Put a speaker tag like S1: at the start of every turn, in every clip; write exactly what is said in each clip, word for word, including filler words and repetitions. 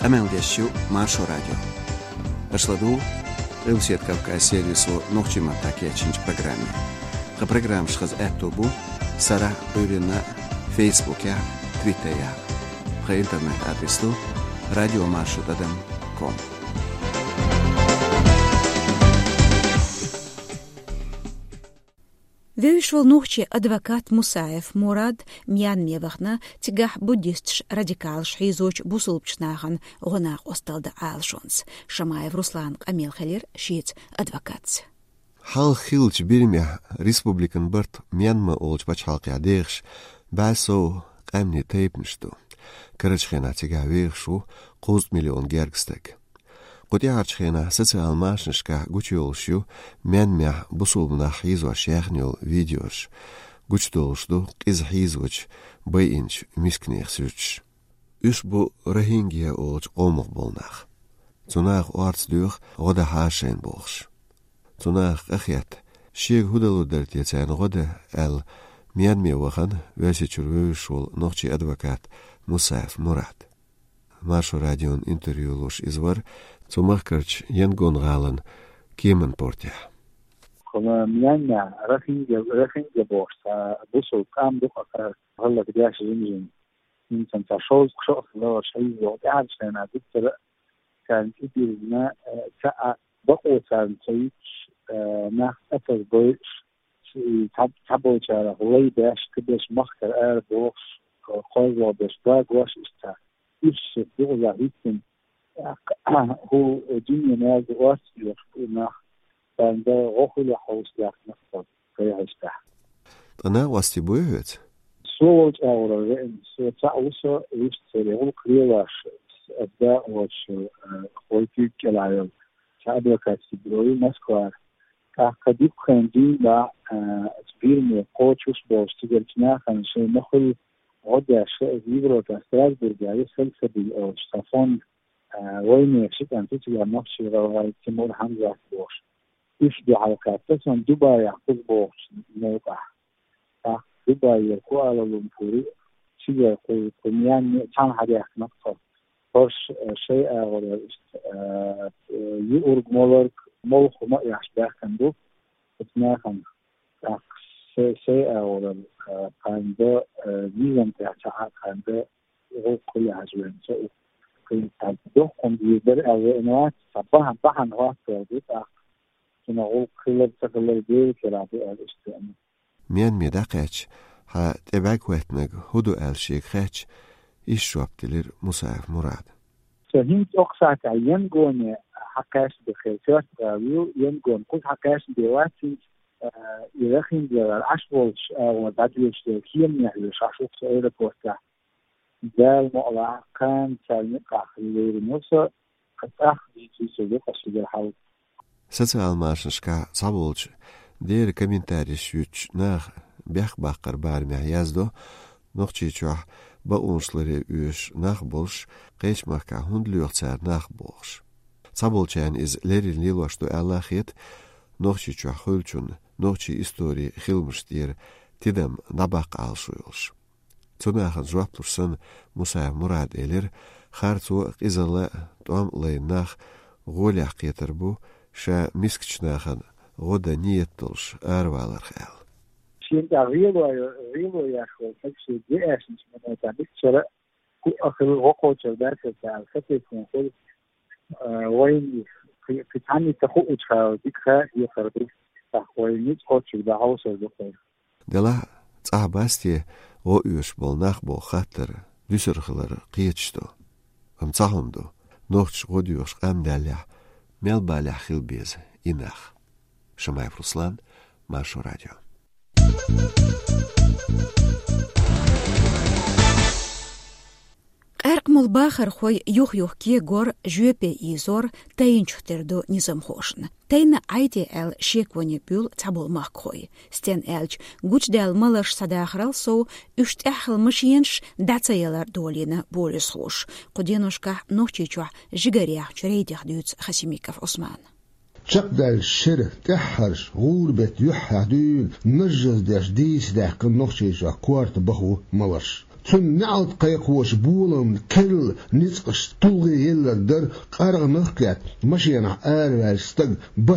S1: Amel dešću Maršo radio. Ašladu, Rusijet Kavkaz servisu noćima takjećinč programi. Ha program šhaz etobu, Sara bili na Facebooku, Twitteru. Ha internet adresu radio maršo dadam dot com.
S2: Веюшвал нухчи адвокат Мусаев Мурад мьян мевахна тигах буддистш радикалш хизоч бусулпчнахан гонах осталда алшонс. Шамаев Руслан Камилхалер шиец адвокатс.
S3: Хал хилч бирмя республикан барт Мьянма олч бачалки адегш басо камни тейпншту. Карачхена тига вехшу қуз миллион гергстек. Qutiarchena social mashishka guchulshu menmya busulna hizwa shehnyol videosh guchdolshdu qiz hizwch bayinch misknexsuch usbu rohingya olch qomog bolnach tunach artsdur roda hashen bosh tunach akhyat shig hudaludert yetsen roda el menmya wahan vesechurveshul nochi advokat Musaev Murad Maršo radion intervjuloš izvar Цумахкарч Янгон Галан Кемен Портя.
S4: Кола Мьянма Рахинга Рахинга Борса Бусул Кам Духакар Халла Гдяш Зимжин Инсан Ташоз Кшох Лава Шаиз Вогдяр Шена Диктор Кан Идирна Та Баку Сан Цаич Нах Атаз Бойш Табо Чара Лей Беш Кдеш Махкар Эр Борш Хойзла Беш Баг Ваш Иста Иш Дурла Хитин هو جيني ناس واسي يخطونا فان ده غوخل يحوص لك نفسه كي هشتح
S3: أنا واسي بوهت
S4: سوالج أورا رئن سوى تعوصا ويشتري غول قريواش أبداء واش خويتي كلايل تعبير كاتي بروي مسكوار كاقديب خاندين لا تبيرني قوتشوش بوش تقلتنا خان شي نخل غدا شيء زيبرو كاستراز برجعي سلسبي أو شتافون وين شكل تيجي نفسي رواي تيمور حمزة بوش إيش دي حركات تسمى دبي يحفظ بوش موقع دبي يقوى للمفوري شيء يقول كميان كان حاجة نقطة فرش شيء ولا يورج مولك مولك ما يحشبه كندو اتناهم شيء ولا كندا ميزان تاعها كندا هو كل عجوان شيء كي تعبدوه كمبيوتر أو إنوات صباحا صباحا نوات ترديد كنقول كل تقلل دير كرابي الاستعمال
S3: ميان ميداقيتش ها تبعك واتنق هدو الشيك خيتش إيش شوابتلير مساعف مراد
S4: فهمت أقصى ينقون حكاش بخيرات غاويو ينقون كل حكاش بواتي يرخين ديال العشبولش أو مدادوش كيم يحلوش عشوك سعيرة بوستا دال مؤلاء كان تالمقع خليل موسى قد أخذي تيسو قصد الحوض
S3: ساتسال ماشنشكا صابولش دير كمنتاريش يوش ناخ بيخ باقر بارمي يازدو نوخشي چوح باونشلري يوش ناخ بولش قيش مخكا هند ليوغتسار ناخ بولش صابولشان إز ليري نيلوشتو ألاخيت نوخشي چوح خلچون نوخشي إستوري خلمش دير تدم نباق آلشويلش تناخن جوابلوشسن مساعف مراد إلير خارتو قيزالا دوام ليناخ غوليح قيتربو شا مسكشناخن غودا نيتلش أروالر خيال
S4: شين دا ريلو ريلو ياخو فكشي دي أشنش من أتابك شرع كو أخر غوقو جرداك تاع الخطي كونقول وين في تاني تخوء تخاو ديك خا يخربك تخوي نيت خوتش دا عوصر دخل
S3: دلا تعباستي o üş bolnaq bo xatir düsürxılar qiyetşdo am tsahomdo nocht godiyosh qamdalah melbalah xilbez inach Шамаев Руслан Маршо радио
S2: Эркмул бахар хой юх юх ки гор жюпе изор тайнчтердо низам хошн. Тайна айти эл шеквоне бюл табул маххой. Стен элч гучдел малаш садахрал со үшт эхл машинш дацаялар долина болис хош. Куденушка нохчичуа жигарях чрейдях дюц Хасимиков Осман.
S5: تقدر الشرف تحرش غوربت يحدون مجز داش ديس داح كم نخشيش كوارت بخو ملش سن نعود قيقوش بولن كل نتقش طلغي يلدر قرغ نخكات مشينا آر ستق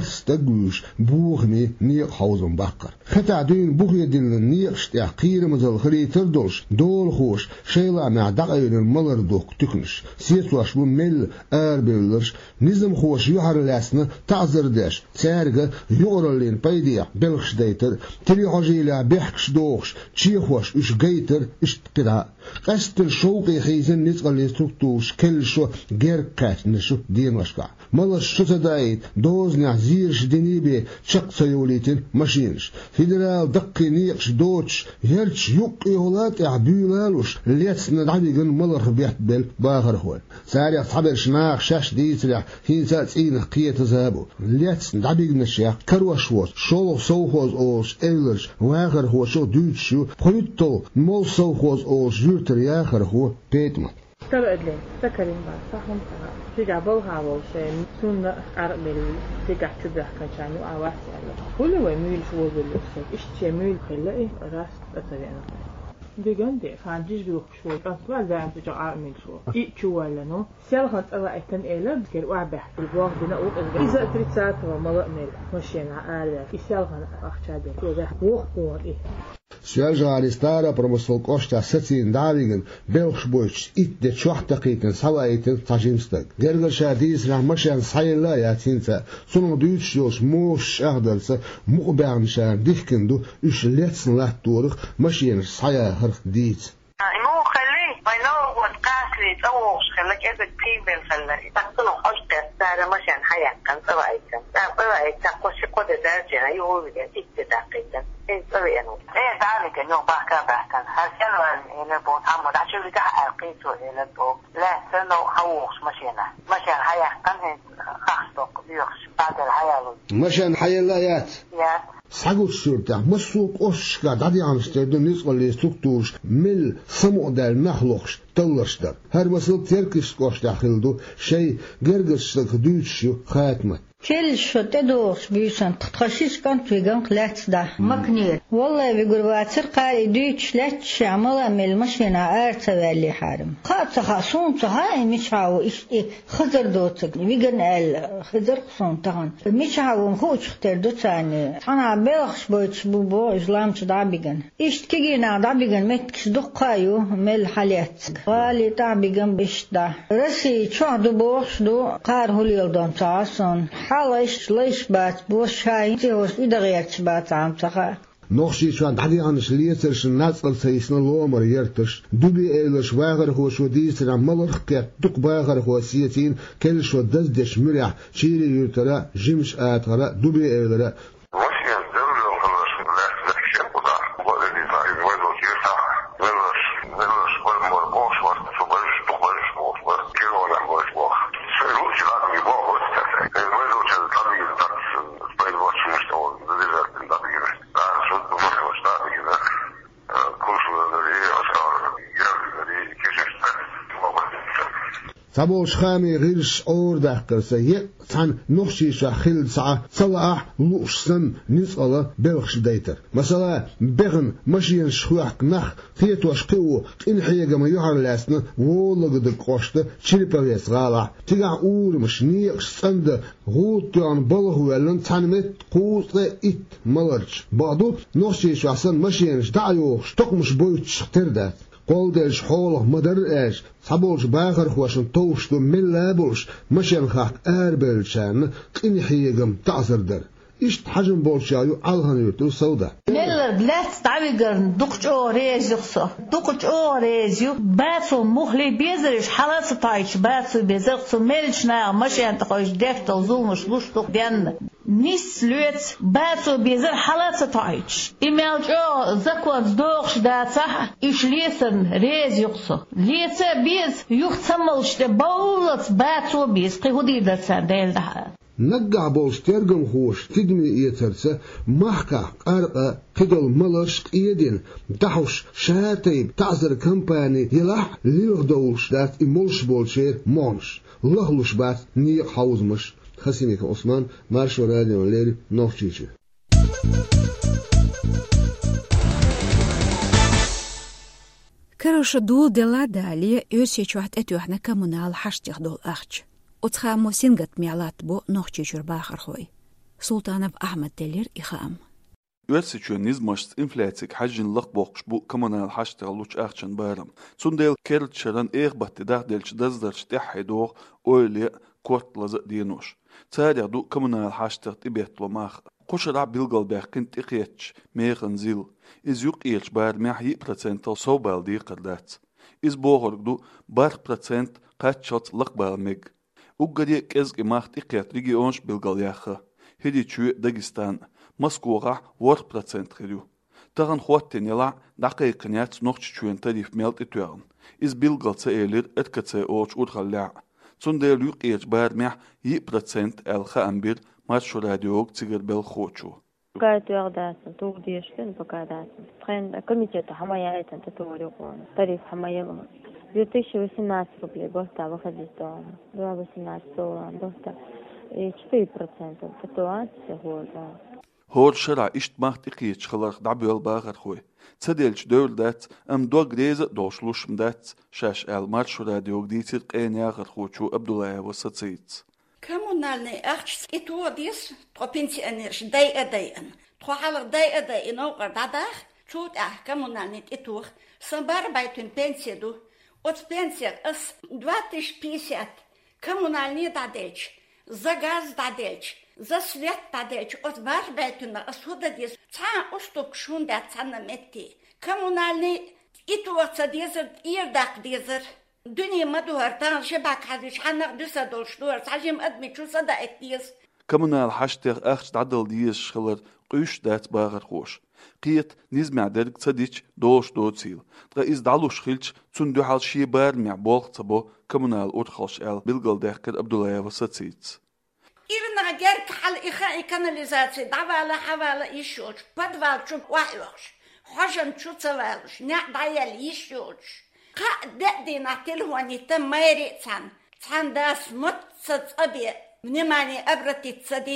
S5: بستقوش بوغني نيق حوزن بقر خطع دين بوغي دين نيقش تحقير مزل خري تردوش دول خوش شيلا مع دقاين الملر دوك تكنش سيتواش بمل آر بلرش نظم خوش يحر لاسنا تعذر داش تارغ يغرلين بايديع بلخش ديتر تري عجيلا بيحكش دوخش تشيخوش اش جيتر اش قراء قست الشوقي خيزن نتقل يستوكتوش كل شو غير كات نشو دين وشكا مالش شو تدايت دوزني عزيرش دينيبي شق سيوليتين ماشينش فيدرال دقي نيقش دوتش يرتش يقي هولات اعبيولالوش ليتسن العبيقن مالر بيحت بل باغر هول ساري اصحابر شناخ شاش ديسرع هين ساتسين قية تزابو ليتسن العبيقن الشيخ كروش ووش شولو سوخوز اوش ايلرش واغر هو شو دوتشو بخيطو مول سوخوز اوش جورتر ياخر هو بيتما
S6: تبعد لي سكرين بعد صحهم تيجا بلغا والشين سنة أربل تيجا تبدأ كشانو أواس على كل ما يميل شو باللسه إيش يميل خلاقي راس أتبعنا بيجان ده فانجيش بيروح شوي أصلا ده أنت جا أعمل شو إيه شو ولا نو سيالخان ألا أكن إيلا كير وعبه بالباغ بنا أوق إذا تريد ساعة وملا مل مشينا عارف سيالخان أخشابه كده وق قوة إيه
S5: سؤال على ستارة برمسل قشطة ستين داريجن بيلخش بوش إت ده شوح دقيقة سوايتن تجيمستك جرجر شاديس رح مشان صحيح لا ياتينتا سنو دوتش يوش موش أخدرس مقبعن شان ديفكندو إيش ليتسن لا تورخ مشين صحيح هرخ ديت
S7: مو خليه ما ينو وتقاسلي توش خلك إذا تيبل خلك تقتلو قشطة ستارة مشان حياة كان سوايتن سوايتن قش قد درجة يقول لي إت دقيقة إيه سوينا إيه تعالى كنيو باكا باكا هالسنة إلى بوت عمود عشان لقى ألقيته إلى بوت لا سنة هوش مشينا مشان حياة كان خاصك بيخش بعد الحياة
S5: مشان حياة لا يات
S7: يات
S5: سعود شرطة مسوق أشكا دادي عنستردن نسقل ليستوكتوش مل سمو دال نخلوخش تلشتر هر مسل تركش قوش داخلدو شي جرگش دوتشو خاتمة
S8: كل شو تدوش بيشان تخشيش كان تويجان قلات ده مكنير والله بيقول واتر قاري دوتش لاتش عملا من المشينا ارتا اللي حارم خاطة خاصون تهاي مش عاو إشتي خضر دوتك بيجن ال خضر خصون تهان مش عاو مخوش خطر دوتاني أنا بلخش بوتش بوبو إسلام تدع بيجن إشت كيجينا دع بيجن متكش دقايو مل حاليات والي دع بيجن بيشتا رسي شو دو بوش دو قار هوليل دون تعصون حالش ليش بات بوشاي تيوش إدغيرش بات عم تخا
S5: نوشي شو عند حدي عنش ليترش الناس السيسنا لومر يرتش دبي إيلش واغر هو شو ديسر عملر خيات دق باغر هو سيتين كل شو دزدش مرع شيري يرترا جيمش آترا دبي إيلرا سبوش خامي غيرش اور داخل سيء عن نخشي شاخل ساعة صلاح لوش سن نسأله بلخش ديتر مثلا بغن مشين شخوح نخ تيتوش قوة إنحيا جما يحر لاسنا وولغ دقوشت شريبريس غالع تيجع اور مش نيقش سند غوط عن بلغ ولن تنمت قوط إت ملرش بعضو نخشي شاخن مشينش دعيو شتقمش بويتش تردات قولدش حوله مدر ايش صبولش باخر خوشن توشتو من لابولش مشان خاق اربلشان قنحيقم تعصر در إيش حجم بولشايو علهن يرتو سودا
S8: ملر بلات تعبيقرن دقش او ريز يخصو دقش او ريزيو باتو مخلي بيزرش حلاس تايش باتو بيزرقسو ملشنا مشان تخوش دفتو زومش لوشتو ديان نيس لوت باتو بيزر حلاس تايش إيميل جو زكوات دوغش داتا إيش ليسن ريز يخصو ليسا بيز يختملش دبولت باتو بيز قيهودي داتا ديل دها
S5: نقع بولش ترجم خوش تدمي إيترسة محكا قرقة قدل ملرش إيدين دحوش شاتيب تعزر كمباني يلح ليلغ دولش دات إمولش بولشير مونش لهلوش بات نيق حوزمش خسينيك عثمان مارشو راديو ليري نوفشيشي
S2: كروش دول دلا دالي يوسي شوحت اتوحنا كمونال حشتيخ دول أخش وتخامو سينغت ميالات بو نوخشي جرباخر خوي سلطانов أحمد دلير إخام
S9: Örsüçün nizmaşt inflatsik hajjin laqboqş bu kommunal haştığaluç ağçın bayram. Sundel kertşaran eğbatti dağdelç dazdarç tehhidoğ öyle kortlazı diyenuş. Çarya du kommunal haştıq tibetlomaq. Qoşara bilgal bəqin tiqiyetç meğin zil. İz yuq ilç bayar məhi procental sobaldi qırdat. İz boğurdu bar procent qaççat laqbalmeg. Uggadi kezgi max tiqiyet regionş bilgal yaxı. Hedi çü Dagestan. Moskova one percent xiriu. Tagan xotten yala daqiqniyat noqç çüen tarif melt etüğün. İz bilgalsa elir etkatsa oç urxalla. Sundel yuq ilç bayar məh one percent elxa ambir Marşo radioog tsigar bel xoçu.
S10: Qaatiyaqdaasın, tuğdiyashkin bakadaasın. Tren komiteti hamayaetan tatuuriqoon. Tarif hamayalım. две тысячи восемнадцать рублей боста выходит два восемнадцать долларов боста и четыре процента ситуация года.
S9: هور شرع اشت ماخت اقيتش خلق دعبيل باغر خوي تدلش دول دات ام دو غريز دوشلوش مدات شاش ال مارشو راديو ديتر قين ياغر خوچو عبدالله وسطيت
S11: Коммунальный акт и то дис, то пенсионерш дай эдайен. То халах дай эдайен огар дадах, чут ах коммунальный и то, самбарбайтун пенсию, от пенсия с два тысячи пятьдесят, коммунальный дадельч, за газ дадельч, за свет дадельч, от барбайтуна осуда дис, ца уступ шунда цана метти. Коммунальный и то цадезер, ирдак дезер. Dünya maduhartan şebak hadis hanak düsa dolşdur sajim admi çusa da etdiyiz.
S9: Kommunal haştıq axç dadıl diyiz şılar qüş dat bağır xoş. Qiyet nizmə derg tsadiç dolş doçil. Qa iz daluş xilç çun duhal şi bar mə bolq tabo kommunal urxalş el bilgal dəhkir Abdullayev satsit.
S11: İrna gerk hal ixa kanalizasiya davala havala işoç podval çup wahyoş. Hoşan çutsavalş nə dayal işoç. قاعد نعتله أن يتم ما يريتان تان داس متصد أبي نماني أبرتي تصدي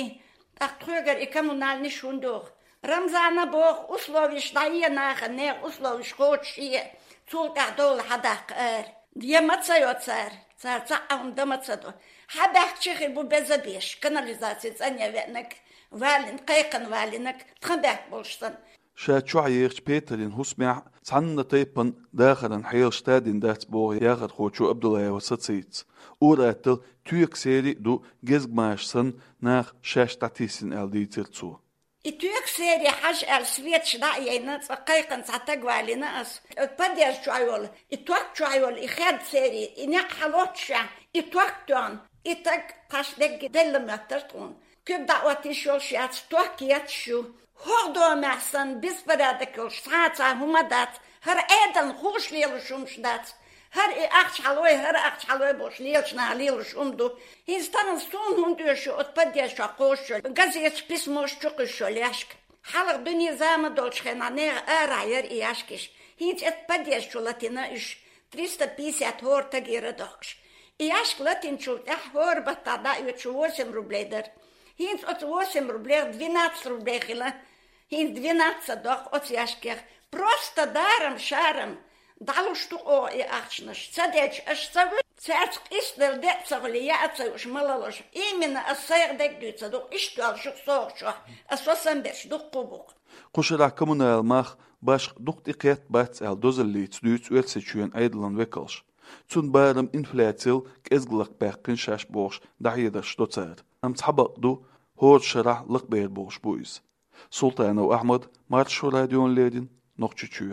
S11: أخوغر إكمونال نشوندوغ رمزانا بوغ أسلووش دايا ناخ نيغ أسلووش خوتشي تولك دول حداق أر دي متصيو تسار تسار تساقهم دمتصدو حباك تشيخي بو بزبيش كاناليزاتي تسانيا وينك والين قيقن والينك تخباك بولشتن
S9: شاتشو عيرش بيترين هسمع تعنى تيبن داخلن حيل شتادين دات بوغ ياغر خوچو عبدالله وسطيت وراتل تيوك سيري دو جزگ ماشسن ناخ شاش تاتيسين ال ديترتسو
S11: تيوك سيري حاج ال سويت شدائينا تقيقن تعتقوالي ناس اتبدير شعيول اتوك شعيول اخاد سيري انيق حلوتشا اتوك تون اتك قاشدك دل ماترتون كب دعواتي شول شيات توك ياتشو هردو محسن بسبرادكوش ساعتا هما دات هر ايدن خوش ليلشومش دات هر اخش حلوي هر اخش حلوي بوش ليلشنا ليلشوم دو هنستان ستون هندوشو اتبديشو قوشو غازيش بسموش چوقشو ليشك حلق دنيا زامة دولشخينا نيغ اراير اياشكش هنش اتبديشو لاتينا اش триста пятьдесят هور تغير دوكش اياشك لاتين شو اح هور بطادا يوچو восемь рублей дер هنش ات восемь рублей двенадцать рублей хила هنش двенадцать дох от яшкех просто даром шаром дало что о и ахшнаш цадеч аш цавы царск истер децогли я цауш малалош именно асайр дегдуца до иштуал шук сооршо асосам беш до кубук
S9: Qoşara kommunal mach baş dukt iqet bats el dozellit duts ölseçüen aydlan vekelsh Tun bayram inflatsiel kezglaq baqin shash bosh dahiyada shtotsar am tshabaqdu hor sharah liqbeer bosh buiz Sultan و Ahmad Marşo radyon ledin noqçuçu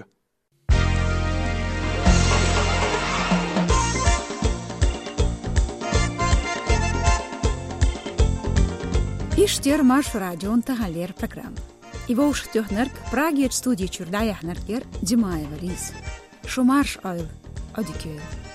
S2: Иштер Маршо радион тагалер программ. Его уштёхнерк Праге студии Чурдаяхнергер Димаева Лиз. Шумарш ойл одикёйл.